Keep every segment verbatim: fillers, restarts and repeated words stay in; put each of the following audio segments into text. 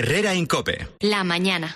Herrera en COPE. La mañana.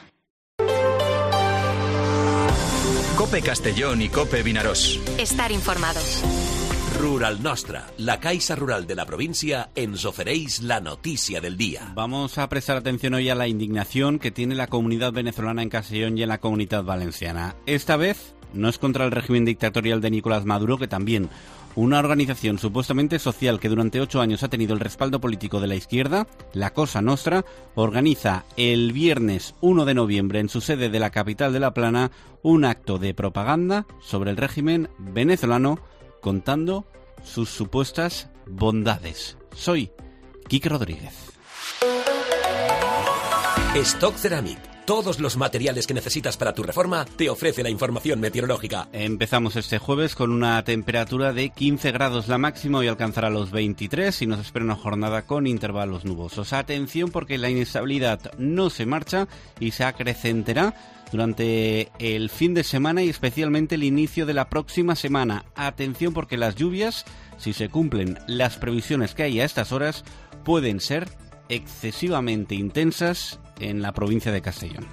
COPE Castellón y COPE Vinaròs. Estar informados. Rural Nostra, la Caixa Rural de la provincia, ens ofereix la noticia del día. Vamos a prestar atención hoy a la indignación que tiene la comunidad venezolana en Castellón y en la Comunidad Valenciana. Esta vez no es contra el régimen dictatorial de Nicolás Maduro, que también una organización supuestamente social que durante ocho años ha tenido el respaldo político de la izquierda, la Cosa Nostra, organiza el viernes uno de noviembre en su sede de la capital de La Plana un acto de propaganda sobre el régimen venezolano, contando sus supuestas bondades. Soy Quique Rodríguez. Stock Ceramic. Todos los materiales que necesitas para tu reforma te ofrece la información meteorológica. Empezamos este jueves con una temperatura de quince grados. La máxima hoy alcanzará los veintitrés y nos espera una jornada con intervalos nubosos. Atención, porque la inestabilidad no se marcha y se acrecentará durante el fin de semana y especialmente el inicio de la próxima semana. Atención, porque las lluvias, si se cumplen las previsiones que hay a estas horas, pueden ser excesivamente intensas en la provincia de Castellón.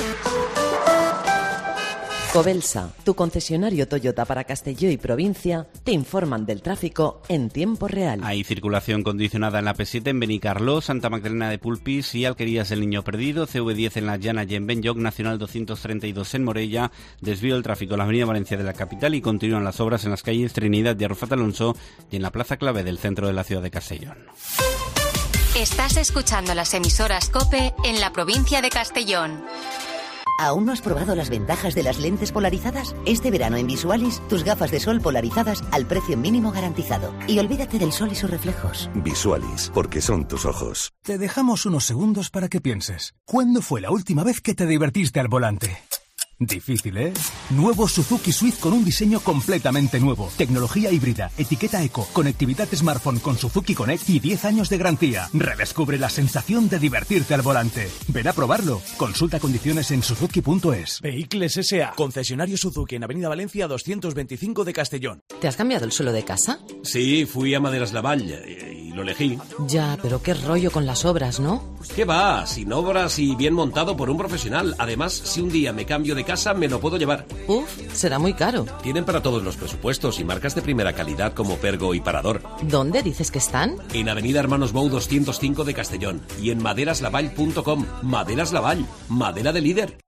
Cobelsa, tu concesionario Toyota para Castelló y provincia, te informan del tráfico en tiempo real. Hay circulación condicionada en la P siete en Benicarló, Santa Magdalena de Pulpís y Alquerías del Niño Perdido, C V diez en La Llana y en Benlloc, Nacional doscientos treinta y dos en Morella, desvío del tráfico en la Avenida Valencia de la capital y continúan las obras en las calles Trinidad y Arrufat Alonso y en la Plaza Clave del centro de la ciudad de Castellón. Estás escuchando las emisoras COPE en la provincia de Castellón. ¿Aún no has probado las ventajas de las lentes polarizadas? Este verano en Visualis, tus gafas de sol polarizadas al precio mínimo garantizado. Y olvídate del sol y sus reflejos. Visualis, porque son tus ojos. Te dejamos unos segundos para que pienses. ¿Cuándo fue la última vez que te divertiste al volante? Difícil, ¿eh? Nuevo Suzuki Swift con un diseño completamente nuevo. Tecnología híbrida, etiqueta eco, conectividad smartphone con Suzuki Connect y diez años de garantía. Redescubre la sensación de divertirte al volante. Ven a probarlo. Consulta condiciones en suzuki punto es. Vehicles S A, concesionario Suzuki en Avenida Valencia doscientos veinticinco de Castellón. ¿Te has cambiado el suelo de casa? Sí, fui a Maderas Lavall y lo elegí. Ya, pero qué rollo con las obras, ¿no? ¿Qué va? Sin obras y bien montado por un profesional. Además, si un día me cambio de casa, me lo puedo llevar. Uf, será muy caro. Tienen para todos los presupuestos y marcas de primera calidad como Pergo y Parador. ¿Dónde dices que están? En Avenida Hermanos Bou doscientos cinco de Castellón y en maderas lavall punto com. Maderas Lavall, madera de líder.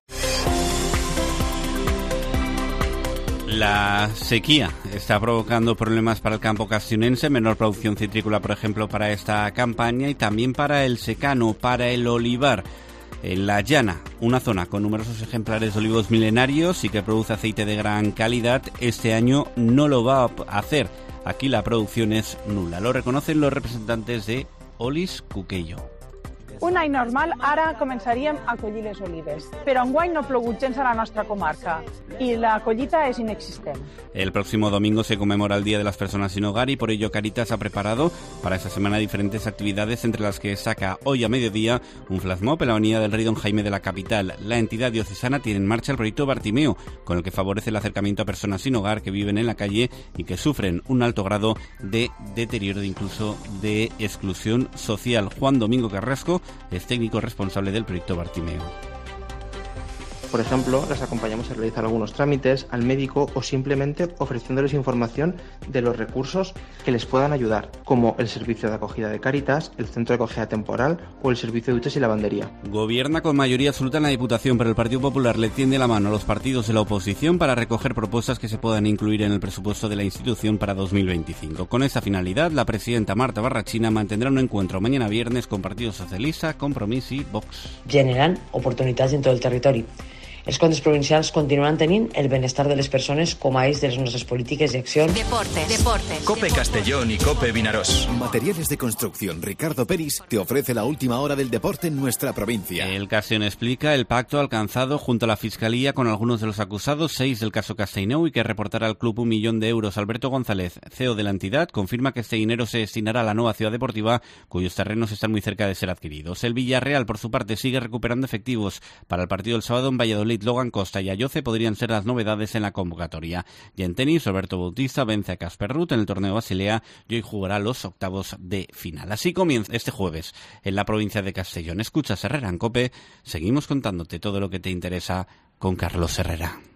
La sequía está provocando problemas para el campo castellonense, menor producción citrícola, por ejemplo, para esta campaña y también para el secano, para el olivar. En La Llana, una zona con numerosos ejemplares de olivos milenarios y que produce aceite de gran calidad, este año no lo va a hacer. Aquí la producción es nula, lo reconocen los representantes de Olis Cuquello. Un any normal, ara començaríem a collir les olives, però enguany no ha plogut gens a la nostra comarca i la collita és inexistent. El próximo domingo se conmemora el Día de las Personas Sin Hogar y por ello Caritas ha preparado para esta semana diferentes actividades, entre las que saca hoy a mediodía un flash mob en la avenida del Rey Don Jaime de la capital. La entidad diocesana tiene en marcha el proyecto Bartimeo, con el que favorece el acercamiento a personas sin hogar que viven en la calle y que sufren un alto grado de deterioro e incluso de exclusión social. Juan Domingo Carrasco es técnico responsable del proyecto Bartimeo. Por ejemplo, las acompañamos a realizar algunos trámites al médico o simplemente ofreciéndoles información de los recursos que les puedan ayudar, como el servicio de acogida de Cáritas, el centro de acogida temporal o el servicio de duchas y lavandería. Gobierna con mayoría absoluta en la Diputación, pero el Partido Popular le tiende la mano a los partidos de la oposición para recoger propuestas que se puedan incluir en el presupuesto de la institución para dos mil veinticinco. Con esta finalidad, la presidenta Marta Barrachina mantendrá un encuentro mañana viernes con Partido Socialista, Compromís i Vox. Generant oportunitats en tot el territori. Els comptes provincials continuen tenint el benestar de les persones com a eix de les nostres polítiques i accions. Deportes, deportes. COPE Castellón y COPE Vinaròs. Materiales de construcción Ricardo Peris te ofrece la última hora del deporte en nuestra provincia. El Castellón explica el pacto alcanzado junto a la Fiscalía con algunos de los acusados, seis del caso Castellnou, y que reportará al club un millón de euros. Alberto González, C E O de la entidad, confirma que este dinero se destinará a la nueva ciudad deportiva, cuyos terrenos están muy cerca de ser adquiridos. El Villarreal, por su parte, sigue recuperando efectivos para el partido del sábado en Valladolid. David, Logan Costa y Ayoce podrían ser las novedades en la convocatoria. Y en tenis, Roberto Bautista vence a Casper Ruud en el torneo Basilea y hoy jugará los octavos de final. Así comienza este jueves en la provincia de Castellón. Escuchas Herrera en COPE. Seguimos contándote todo lo que te interesa con Carlos Herrera.